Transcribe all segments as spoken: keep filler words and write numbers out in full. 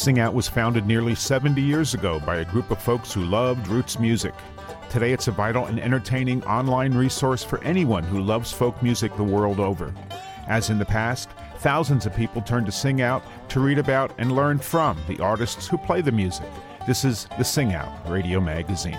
Sing Out was founded nearly seventy years ago by a group of folks who loved roots music. Today it's a vital and entertaining online resource for anyone who loves folk music the world over. As in the past, thousands of people turn to Sing Out to read about and learn from the artists who play the music. This is the Sing Out Radio Magazine.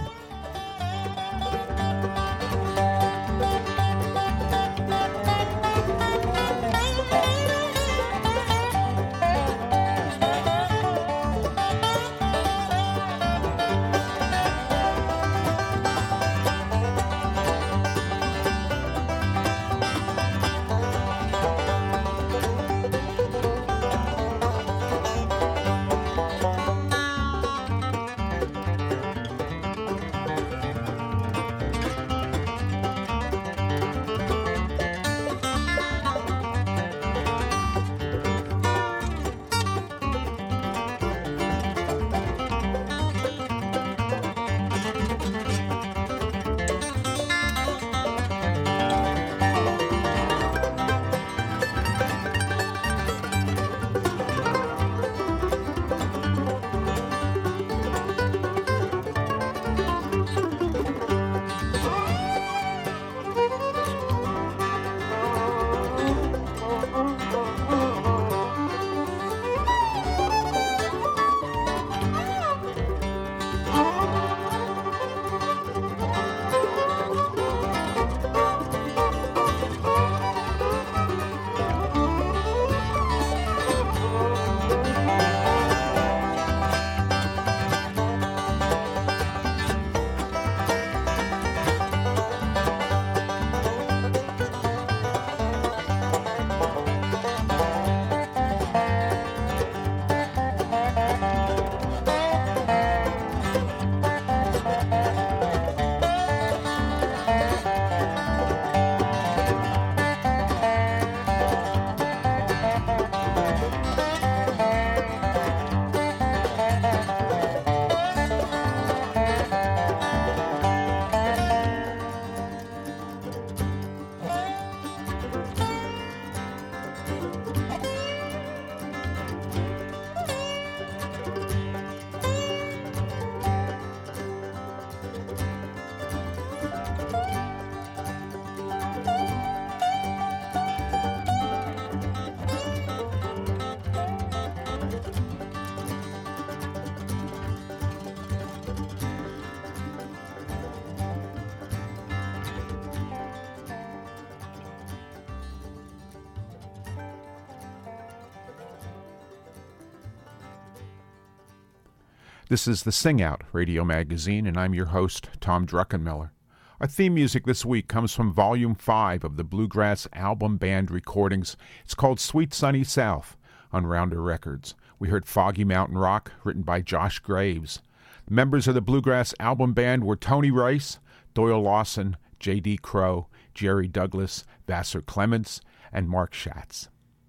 This is the Sing Out Radio Magazine, and I'm your host, Tom Druckenmiller. Our theme music this week comes from Volume five of the Bluegrass Album Band recordings. It's called Sweet Sunny South on Rounder Records. We heard Foggy Mountain Rock, written by Josh Graves. The members of the Bluegrass Album Band were Tony Rice, Doyle Lawson, J D. Crow, Jerry Douglas, Vassar Clements, and Mark Schatz.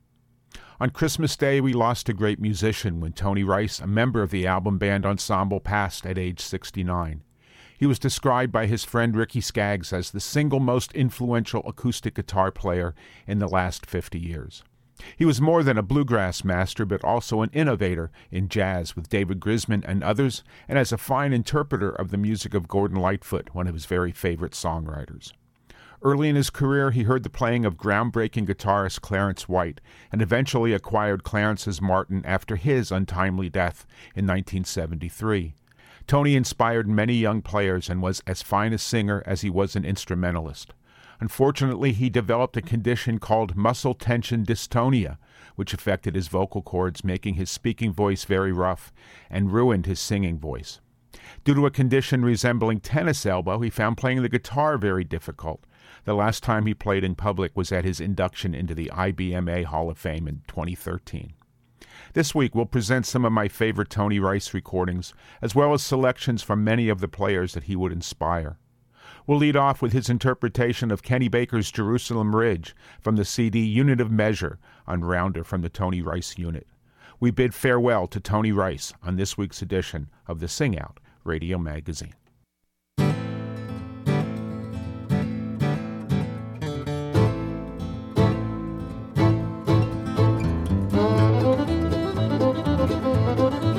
On Christmas Day, we lost a great musician when Tony Rice, a member of the album band ensemble, passed at age sixty-nine. He was described by his friend Ricky Skaggs as the single most influential acoustic guitar player in the last fifty years. He was more than a bluegrass master, but also an innovator in jazz with David Grisman and others, and as a fine interpreter of the music of Gordon Lightfoot, one of his very favorite songwriters. Early in his career, he heard the playing of groundbreaking guitarist Clarence White, and eventually acquired Clarence's Martin after his untimely death in nineteen seventy-three. Tony inspired many young players and was as fine a singer as he was an instrumentalist. Unfortunately, he developed a condition called muscle tension dystonia, which affected his vocal cords, making his speaking voice very rough, and ruined his singing voice. Due to a condition resembling tennis elbow, he found playing the guitar very difficult. The last time he played in public was at his induction into the I B M A Hall of Fame in twenty thirteen. This week, we'll present some of my favorite Tony Rice recordings, as well as selections from many of the players that he would inspire. We'll lead off with his interpretation of Kenny Baker's Jerusalem Ridge from the C D Unit of Measure on Rounder from the Tony Rice Unit. We bid farewell to Tony Rice on this week's edition of the Sing Out Radio Magazine. Thank you.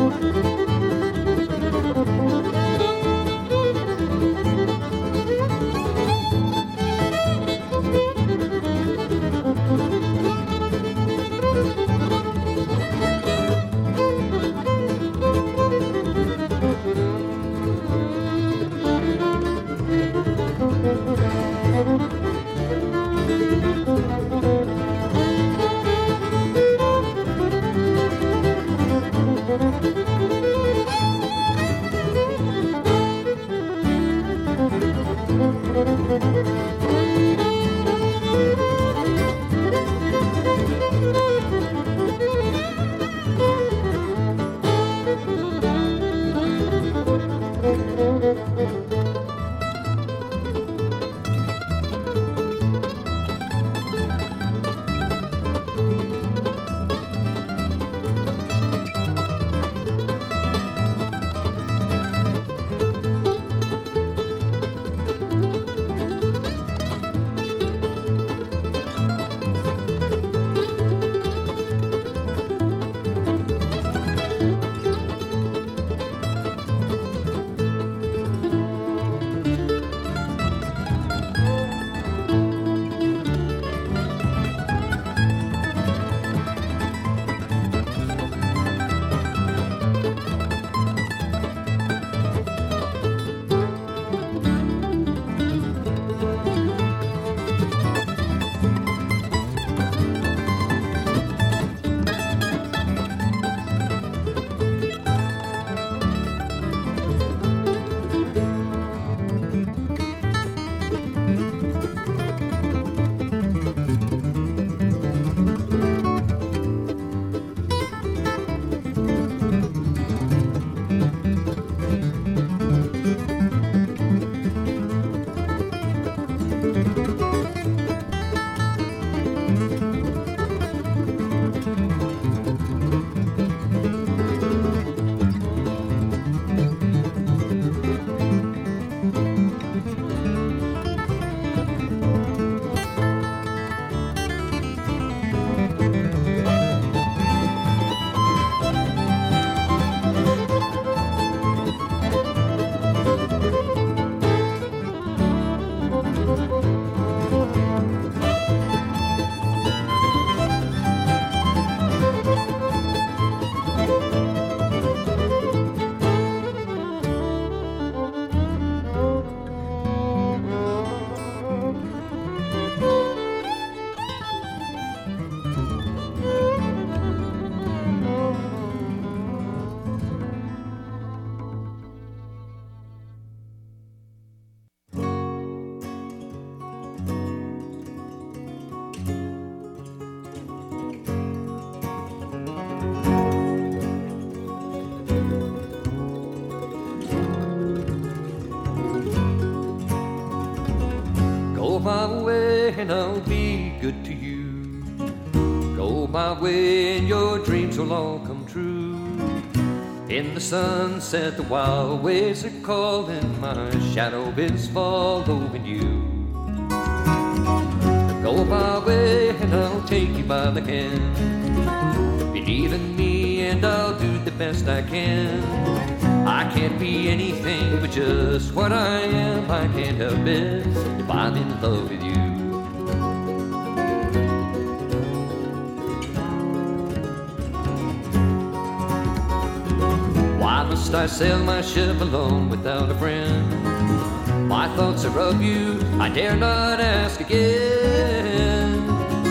my way and I'll be good to you. Go my way and your dreams will all come true. In the sunset the wild waves are calling, my shadow is following you. Go my way and I'll take you by the hand. Believe in me and I'll do the best I can. I can't be anything but just what I am. I can't help it if I'm in love with you. Why must I sail my ship alone without a friend? My thoughts are of you, I dare not ask again.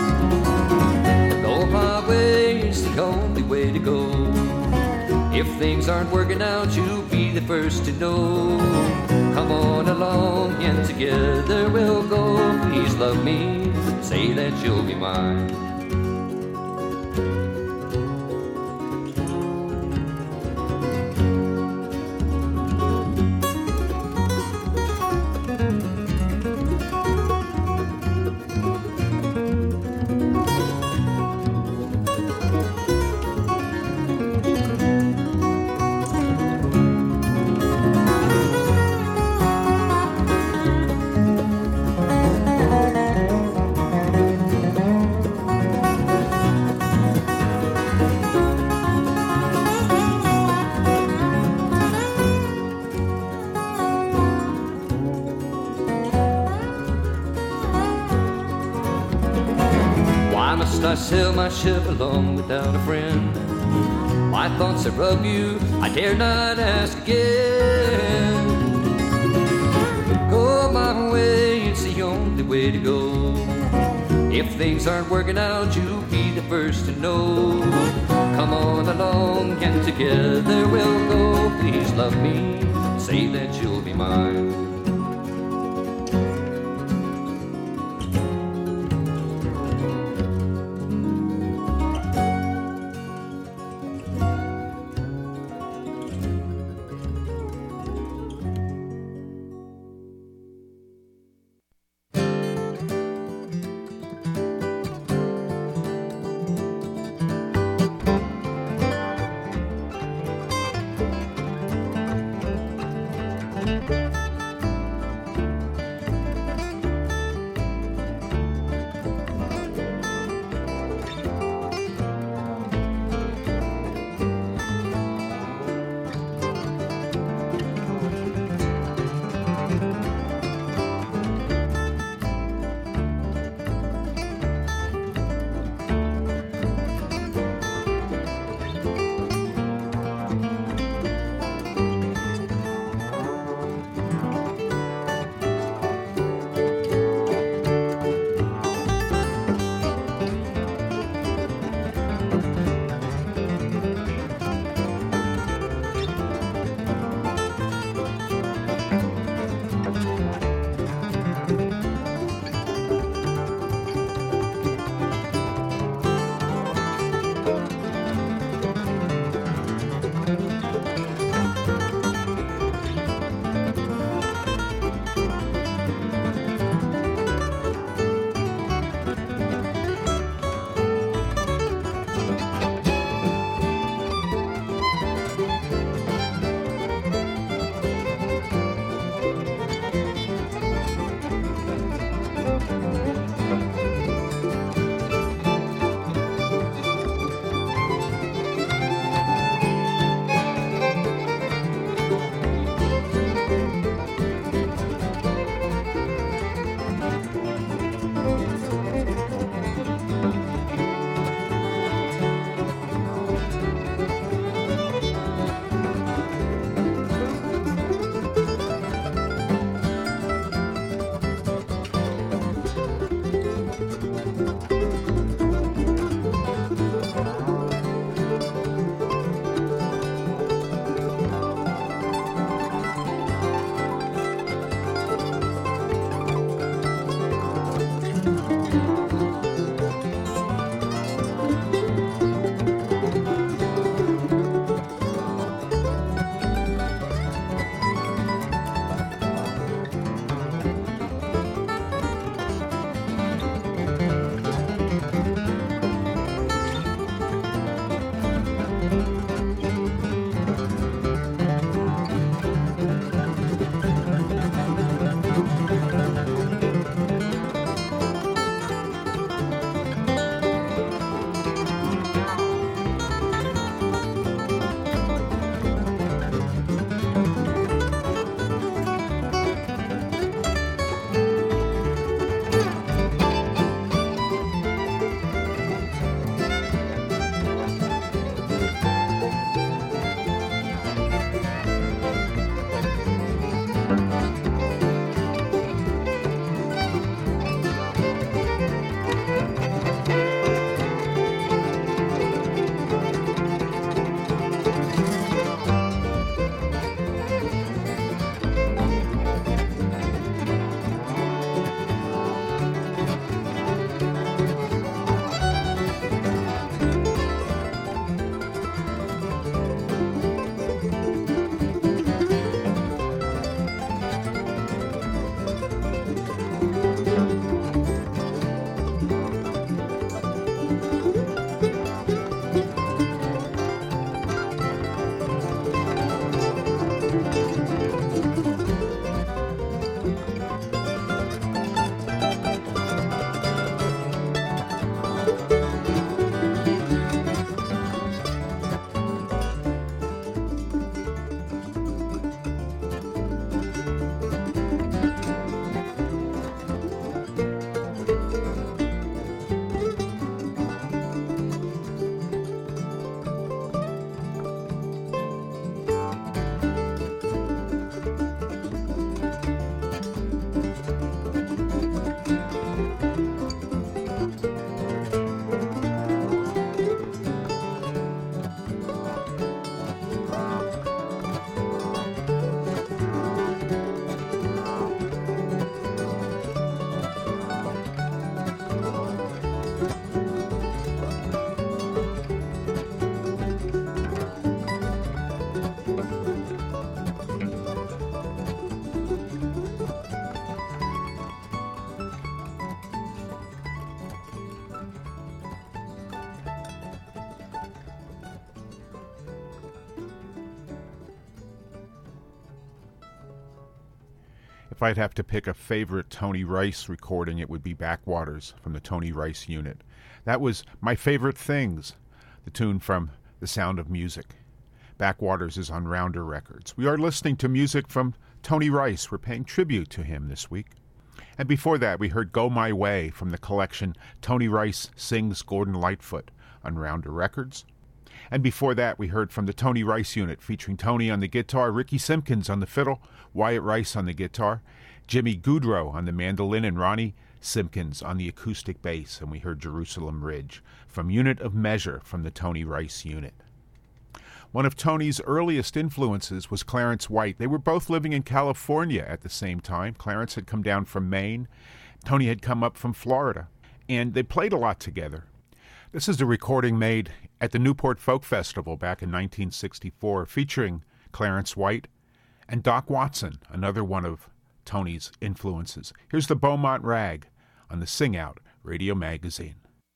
Go my way is the only way to go. If things aren't working out, you'll be the first to know. Come on along and together we'll go. Please love me, say that you'll be mine. I sail my ship along without a friend. My thoughts are of you, I dare not ask again. Go my way, it's the only way to go. If things aren't working out, you'll be the first to know. Come on along and together we'll go. Please love me, say that you'll be mine. If I'd have to pick a favorite Tony Rice recording, it would be Backwaters from the Tony Rice Unit. That was My Favorite Things, the tune from The Sound of Music. Backwaters is on Rounder Records. We are listening to music from Tony Rice. We're paying tribute to him this week. And before that, we heard Go My Way from the collection Tony Rice Sings Gordon Lightfoot on Rounder Records. And before that, we heard from the Tony Rice Unit, featuring Tony on the guitar, Ricky Simpkins on the fiddle, Wyatt Rice on the guitar, Jimmy Goudreau on the mandolin, and Ronnie Simpkins on the acoustic bass. And we heard Jerusalem Ridge from Unit of Measure from the Tony Rice Unit. One of Tony's earliest influences was Clarence White. They were both living in California at the same time. Clarence had come down from Maine. Tony had come up from Florida. And they played a lot together. This is a recording made at the Newport Folk Festival back in nineteen sixty-four, featuring Clarence White and Doc Watson, another one of Tony's influences. Here's the Beaumont Rag on the Sing Out Radio Magazine.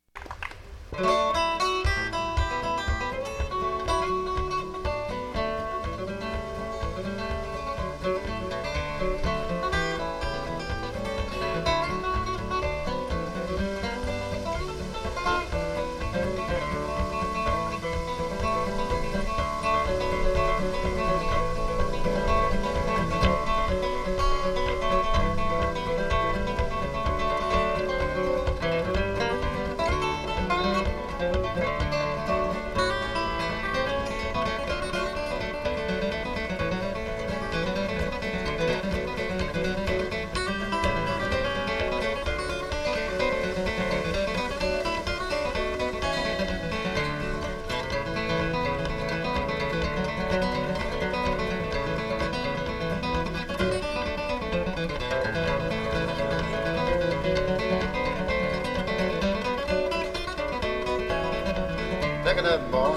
Look at that, boy.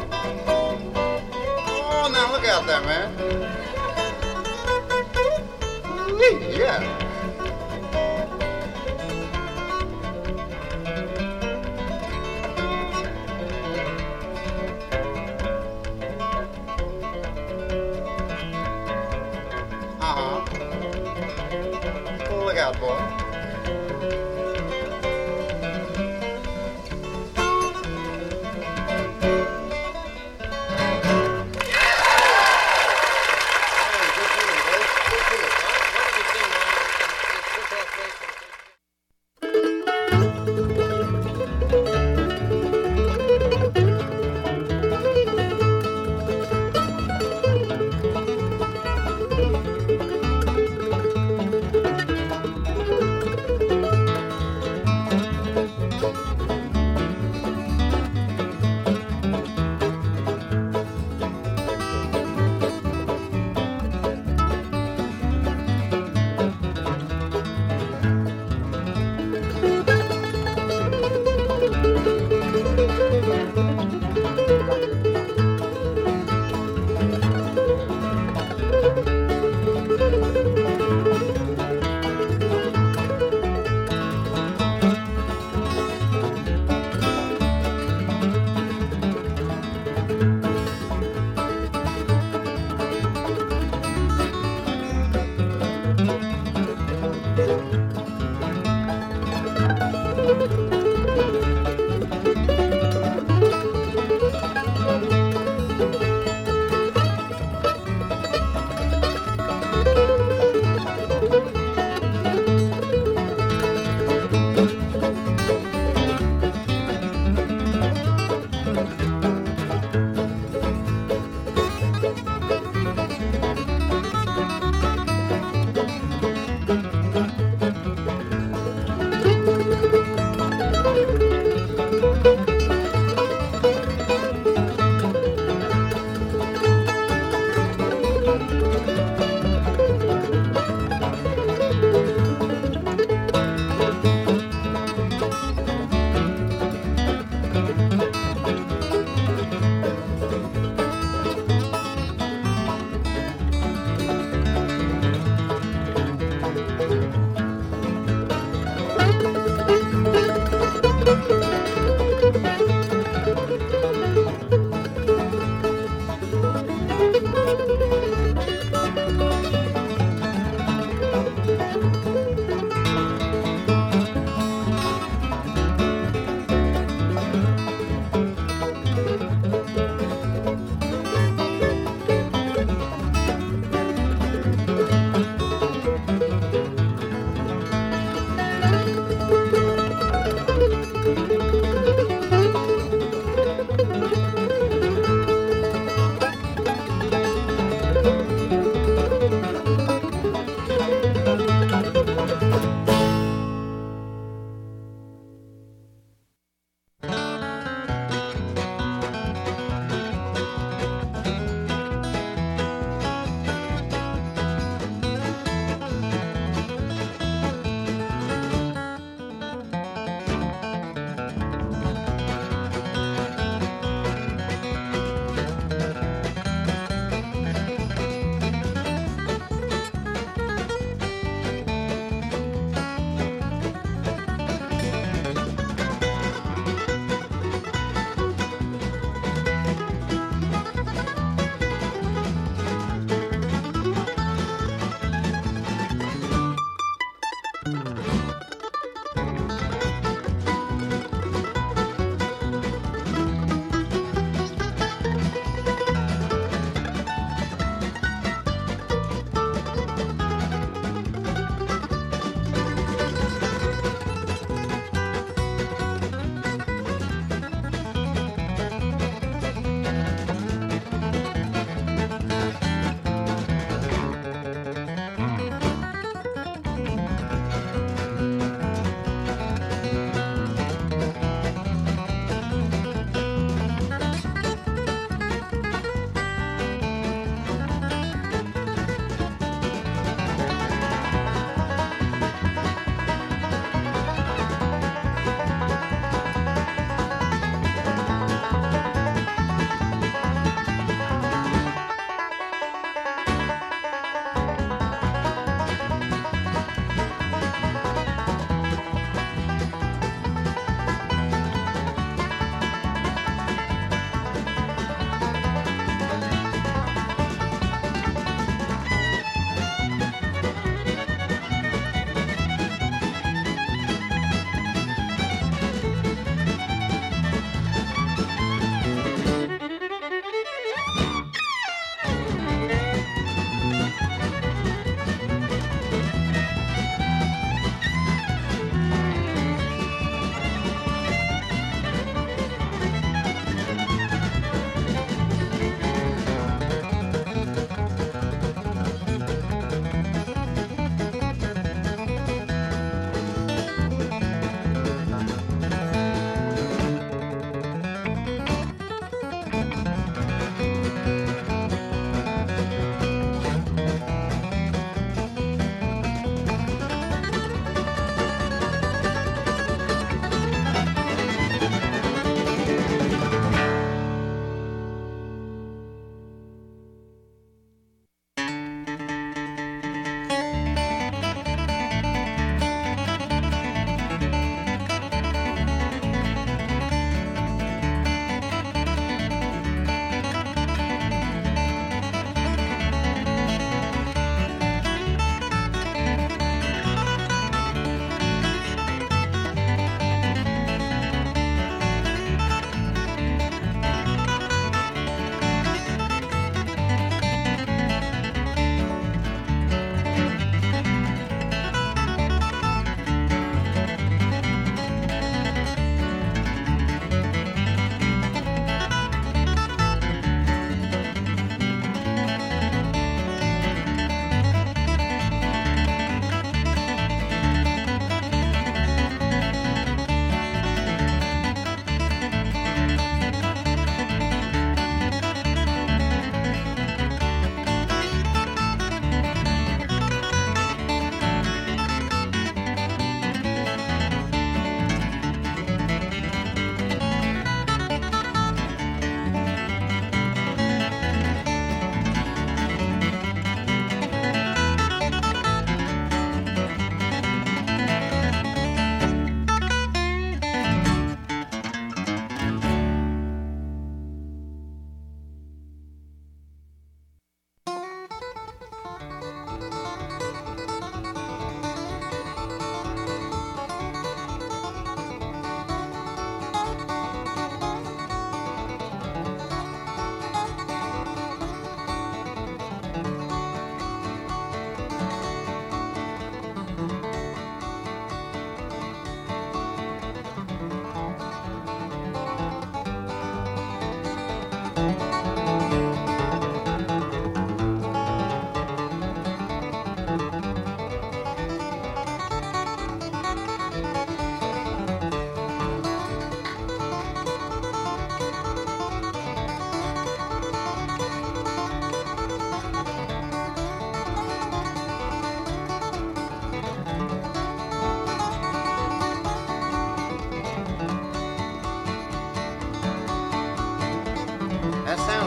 Oh, now look out there, man. Whee, yeah. Uh-huh. Oh, look out, boy.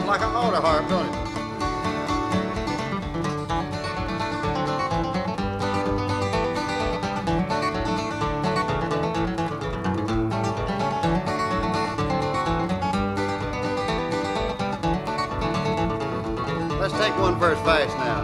like an altar harp, don't it? Let's take one verse fast now.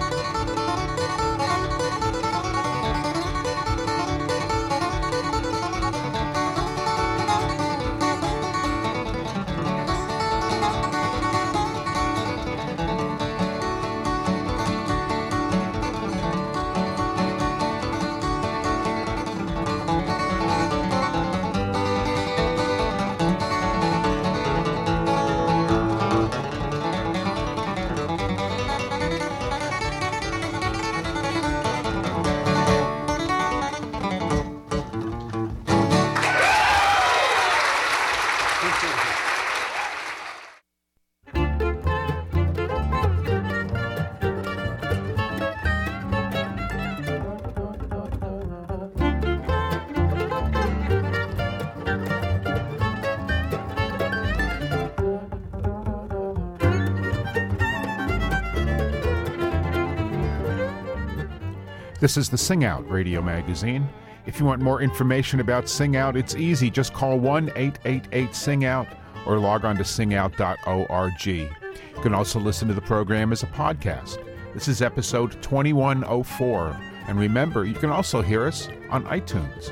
This is the Sing Out radio magazine. If you want more information about Sing Out, it's easy. Just call one eight eight eight sing out or log on to sing out dot org. You can also listen to the program as a podcast. This is episode twenty-one oh four. And remember, you can also hear us on iTunes.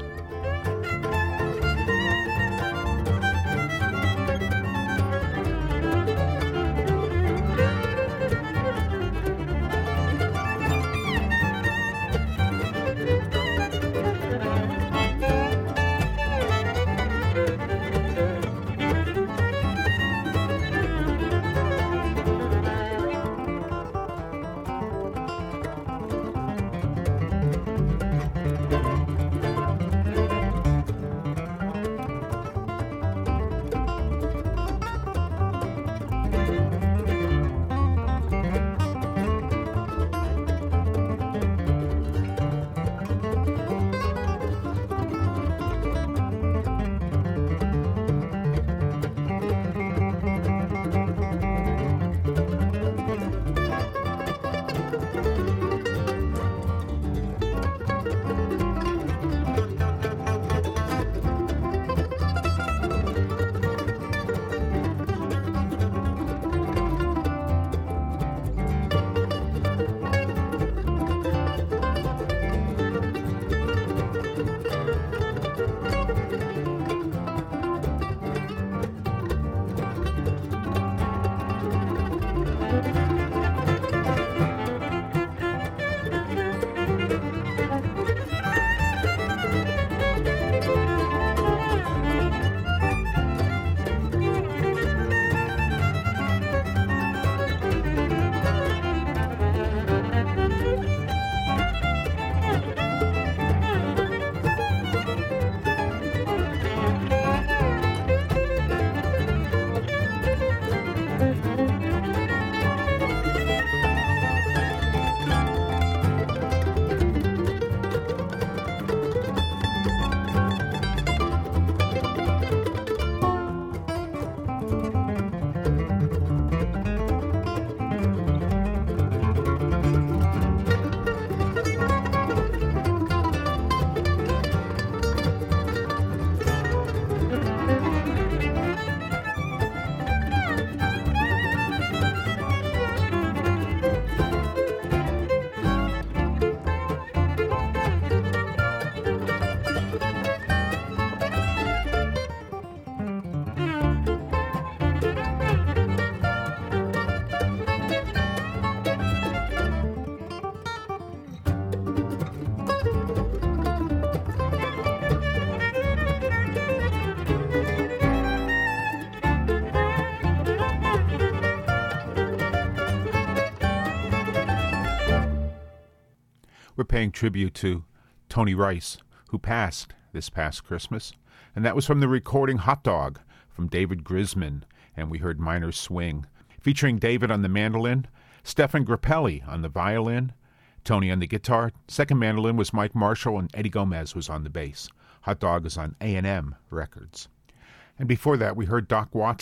We're paying tribute to Tony Rice, who passed this past Christmas. And that was from the recording Hot Dog from David Grisman. And we heard Minor Swing, featuring David on the mandolin, Stefan Grappelli on the violin, Tony on the guitar. Second mandolin was Mike Marshall, and Eddie Gomez was on the bass. Hot Dog is on A and M Records. And before that, we heard Doc Watson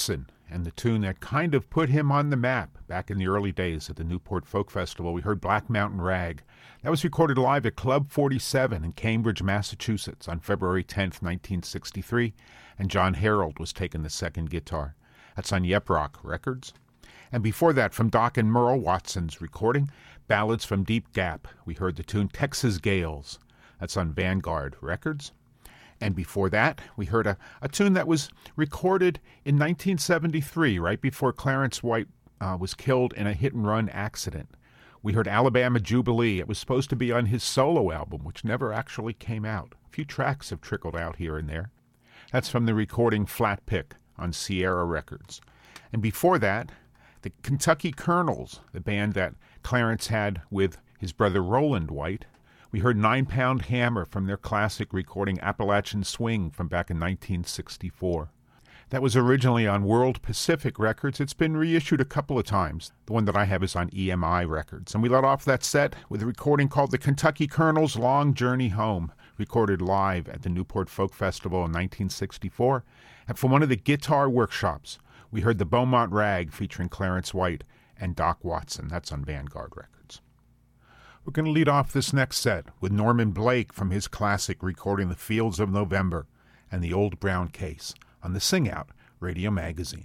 and the tune that kind of put him on the map back in the early days at the Newport Folk Festival. We heard Black Mountain Rag. That was recorded live at Club forty-seven in Cambridge, Massachusetts on February tenth, nineteen sixty-three, and John Harold was taking the second guitar. That's on Yep Rock Records. And before that, from Doc and Merle Watson's recording, Ballads from Deep Gap, we heard the tune Texas Gales. That's on Vanguard Records. And before that, we heard a, a tune that was recorded in nineteen seventy-three, right before Clarence White uh, was killed in a hit-and-run accident. We heard Alabama Jubilee. It was supposed to be on his solo album, which never actually came out. A few tracks have trickled out here and there. That's from the recording Flat Pick on Sierra Records. And before that, the Kentucky Colonels, the band that Clarence had with his brother Roland White. We heard Nine Pound Hammer from their classic recording Appalachian Swing from back in nineteen sixty-four. That was originally on World Pacific Records. It's been reissued a couple of times. The one that I have is on E M I Records. And we let off that set with a recording called The Kentucky Colonels' Long Journey Home, recorded live at the Newport Folk Festival in nineteen sixty-four. And from one of the guitar workshops, we heard the Beaumont Rag featuring Clarence White and Doc Watson. That's on Vanguard Records. We're going to lead off this next set with Norman Blake from his classic recording The Fields of November and The Old Brown Case on the Sing Out Radio Magazine.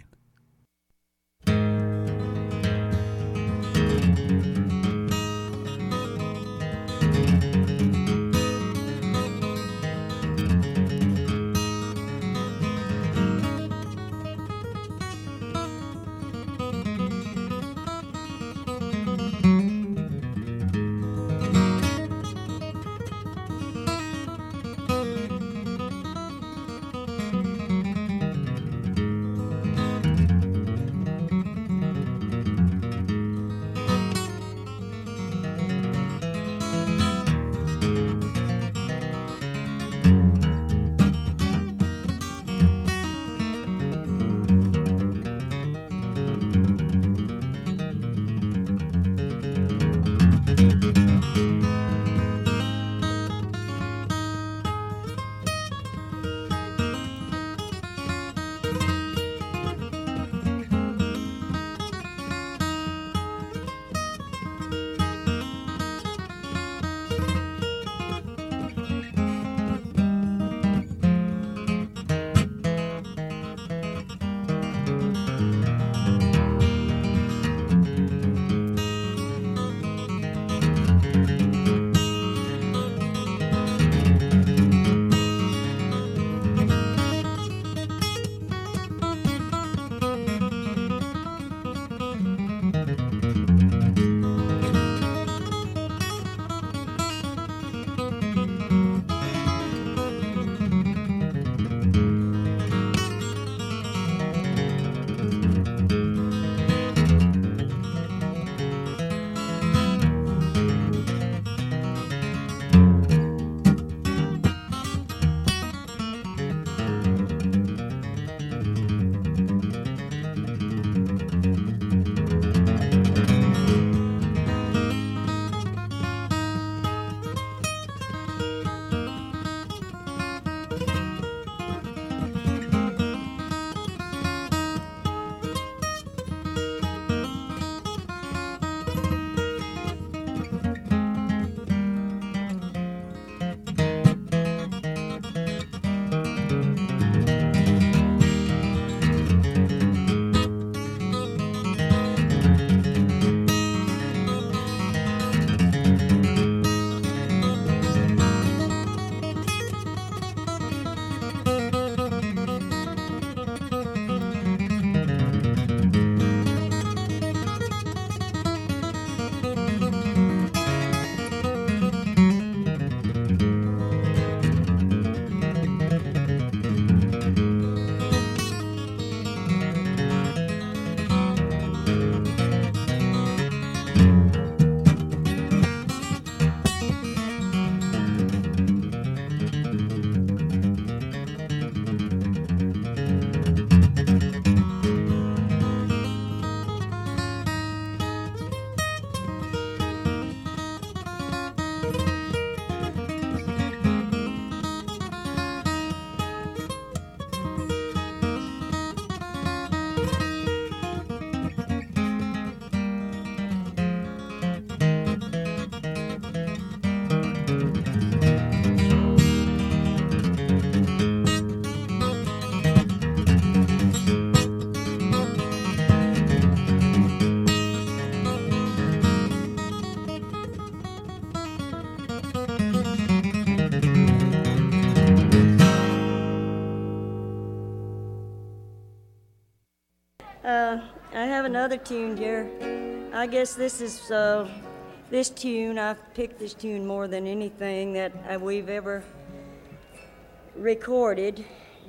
another tune here. I guess this is uh, this tune. I've picked this tune more than anything that uh, we've ever recorded.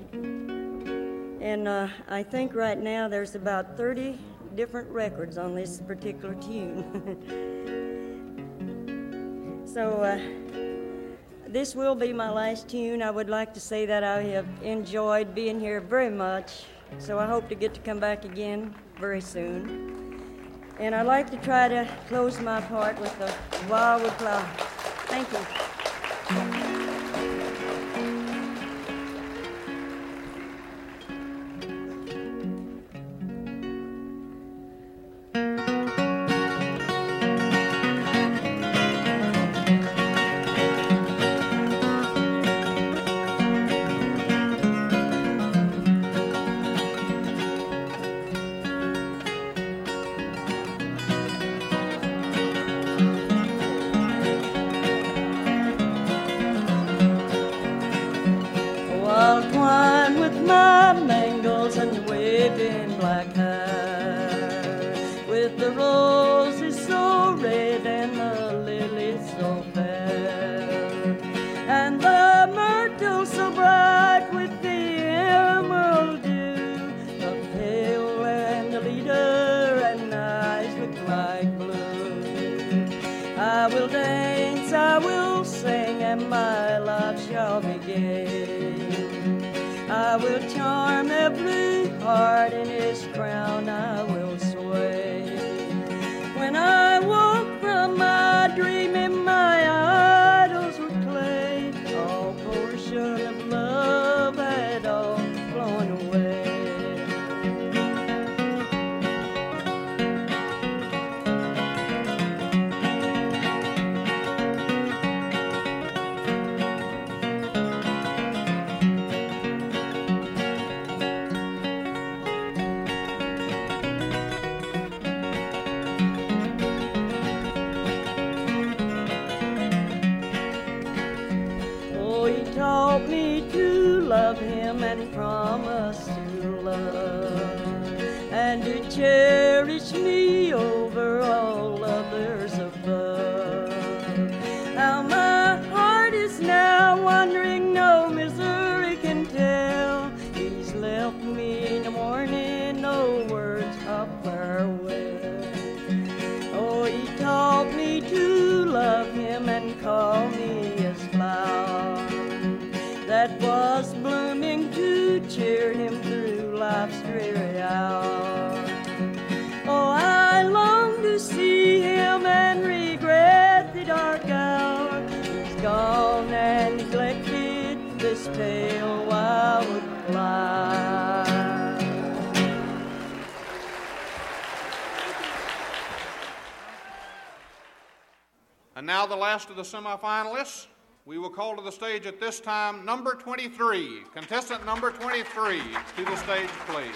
And uh, I think right now there's about thirty different records on this particular tune. So uh, this will be my last tune. I would like to say that I have enjoyed being here very much. So I hope to get to come back again very soon. And I'd like to try to close my part with the Wildwood Flower. Thank you. And now the last of the semifinalists. We will call to the stage at this time number twenty-three, contestant number twenty-three, to the stage, please.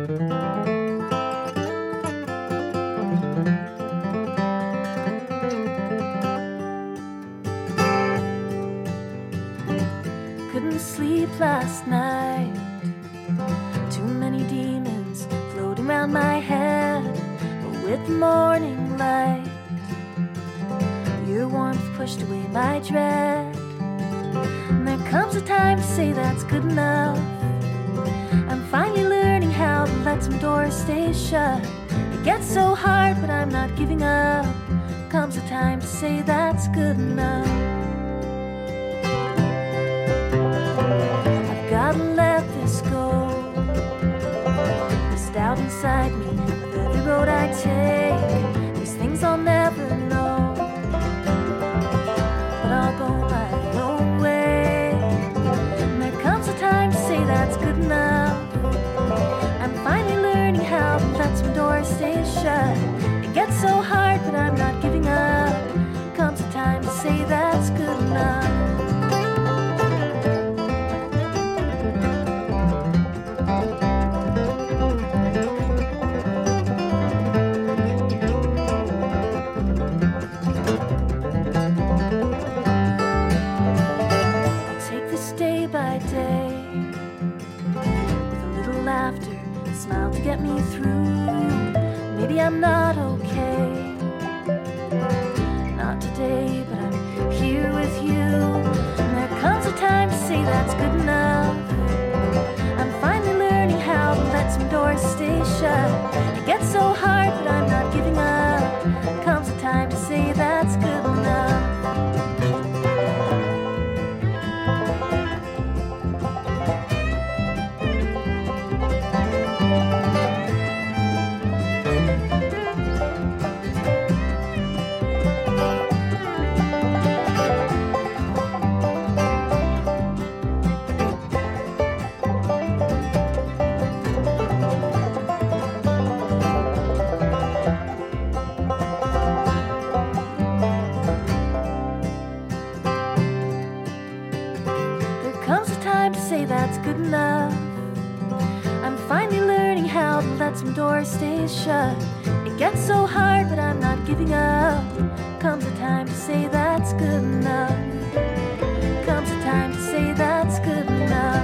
Couldn't sleep last night. Too many demons floating around my head. But with the morning light, your warmth pushed away my dread. And there comes a time to say that's good enough. I'm finally learning how to let some doors stay shut. It gets so hard, but I'm not giving up. Comes a time to say that's good enough. I've gotta let this go. This doubt inside me with every road I take. There's things I'll never know, but I'll go my own way. And there comes a time to say that's good enough. I'm finally learning how to let some doors stay shut. It gets so hard, but I'm not giving up. Comes a time to say that's good enough. Smile to get me through. Maybe I'm not okay, not today, but I'm here with you. And there comes a time to say that's good enough. I'm finally learning how to let some doors stay shut. It gets so hard, but I'm not giving up. Comes a time to say that's good enough. Some doors stay shut. It gets so hard, but I'm not giving up. Comes a time to say that's good enough. Comes a time to say that's good enough.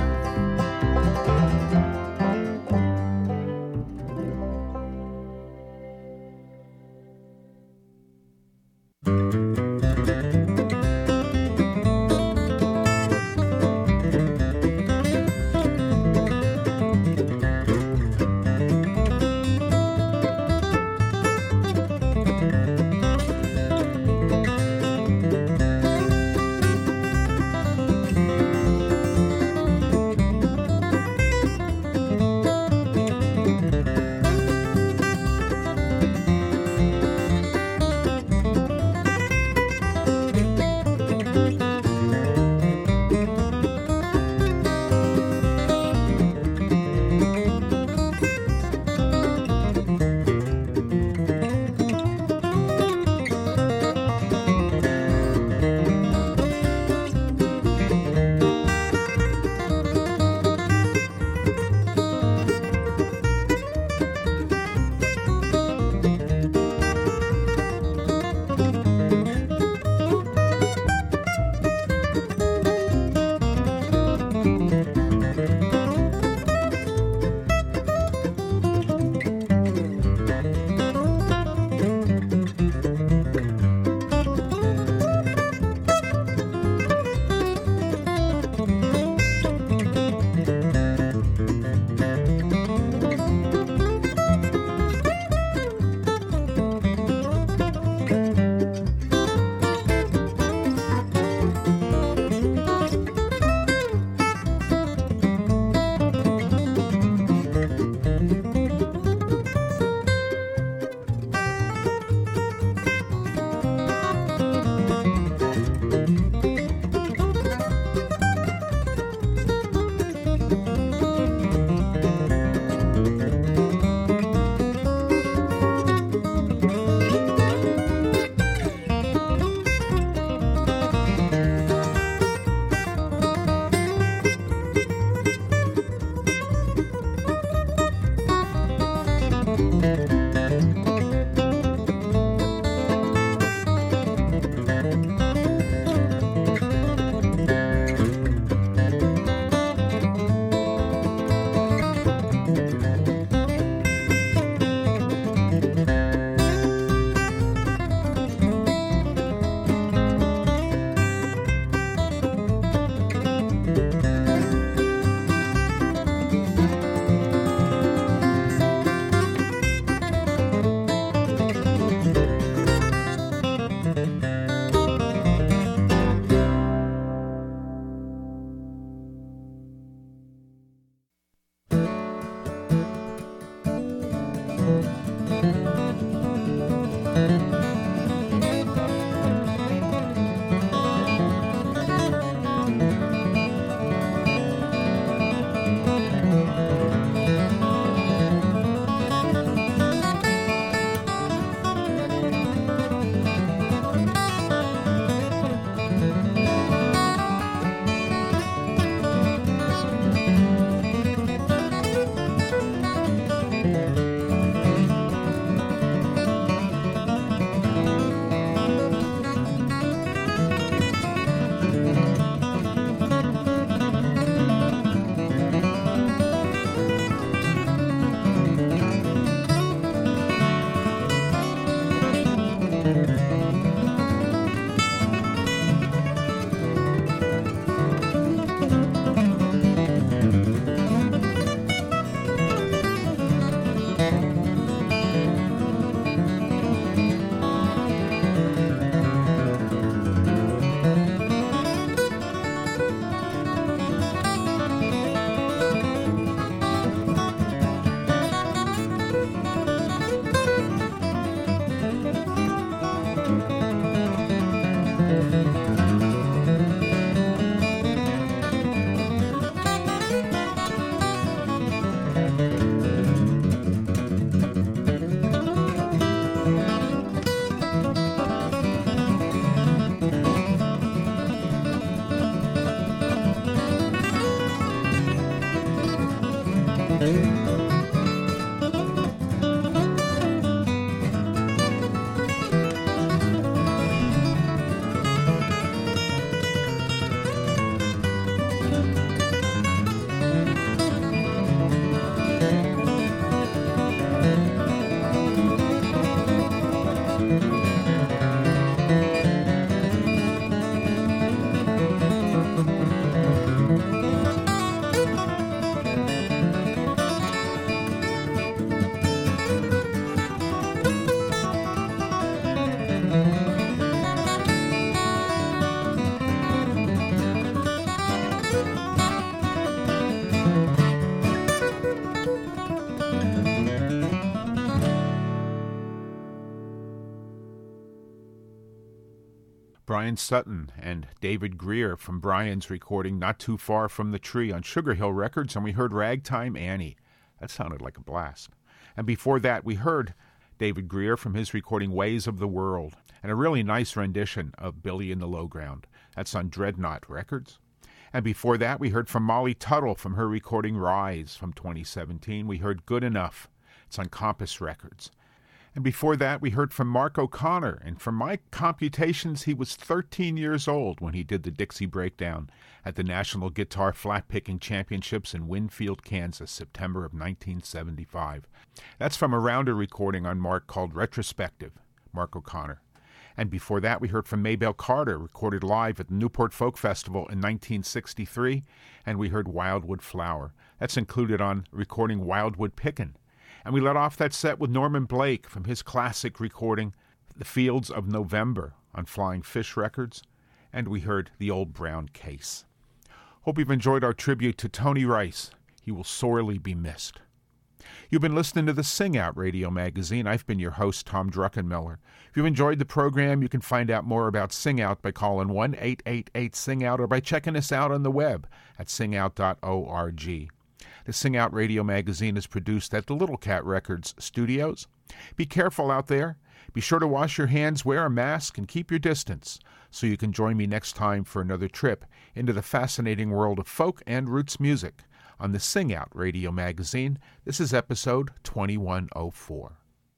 Brian Sutton and David Greer from Brian's recording Not Too Far From the Tree on Sugar Hill Records, and we heard Ragtime Annie. That sounded like a blast. And before that, we heard David Greer from his recording Ways of the World, and a really nice rendition of Billy in the Low Ground. That's on Dreadnought Records. And before that, we heard from Molly Tuttle from her recording Rise from twenty seventeen. We heard Good Enough. It's on Compass Records. And before that, we heard from Mark O'Connor. And from my computations, he was thirteen years old when he did the Dixie Breakdown at the National Guitar Flat-Picking Championships in Winfield, Kansas, September of nineteen seventy-five. That's from a rounder recording on Mark called Retrospective, Mark O'Connor. And before that, we heard from Maybelle Carter, recorded live at the Newport Folk Festival in nineteen sixty-three. And we heard Wildwood Flower. That's included on recording Wildwood Pickin'. And we let off that set with Norman Blake from his classic recording, The Fields of November, on Flying Fish Records. And we heard The Old Brown Case. Hope you've enjoyed our tribute to Tony Rice. He will sorely be missed. You've been listening to the Sing Out Radio Magazine. I've been your host, Tom Druckenmiller. If you've enjoyed the program, you can find out more about Sing Out by calling one eight eight eight sing out or by checking us out on the web at sing out dot org. The Sing Out Radio Magazine is produced at the Little Cat Records studios. Be careful out there. Be sure to wash your hands, wear a mask, and keep your distance so you can join me next time for another trip into the fascinating world of folk and roots music on the Sing Out Radio Magazine. This is episode twenty-one oh four.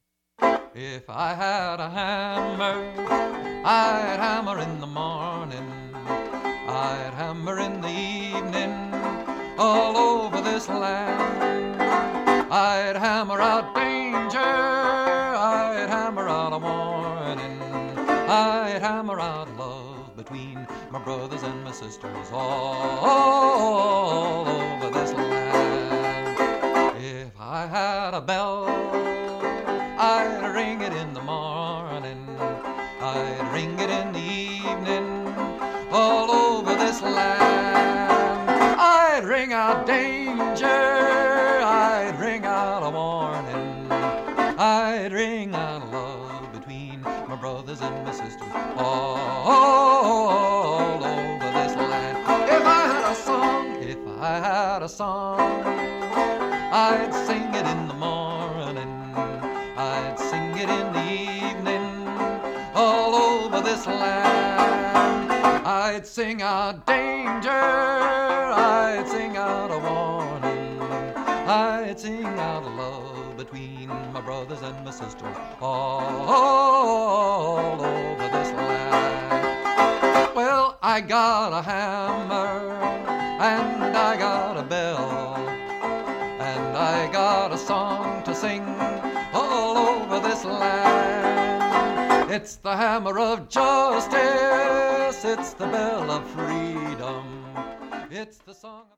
If I had a hammer, I'd hammer in the morning, I'd hammer in the evening, all over this land. I'd hammer out danger, I'd hammer out a warning, I'd hammer out love between my brothers and my sisters all, all over this land. If I had a bell, I'd ring it in the morning, I'd ring it in the evening, all over this land. I'd ring out danger, I'd ring out a warning, I'd ring out love between my brothers and my sisters all, all over this land. If I had a song, if I had a song, I'd sing it in the morning, I'd sing it in the evening, all over this land. I'd sing out danger, I'd sing out a warning, I'd sing out love between my brothers and my sisters all, all over this land. Well, I got a hammer and I got a bell and I got a song to sing all over this land. It's the hammer of justice, it's the bell of freedom, it's the song of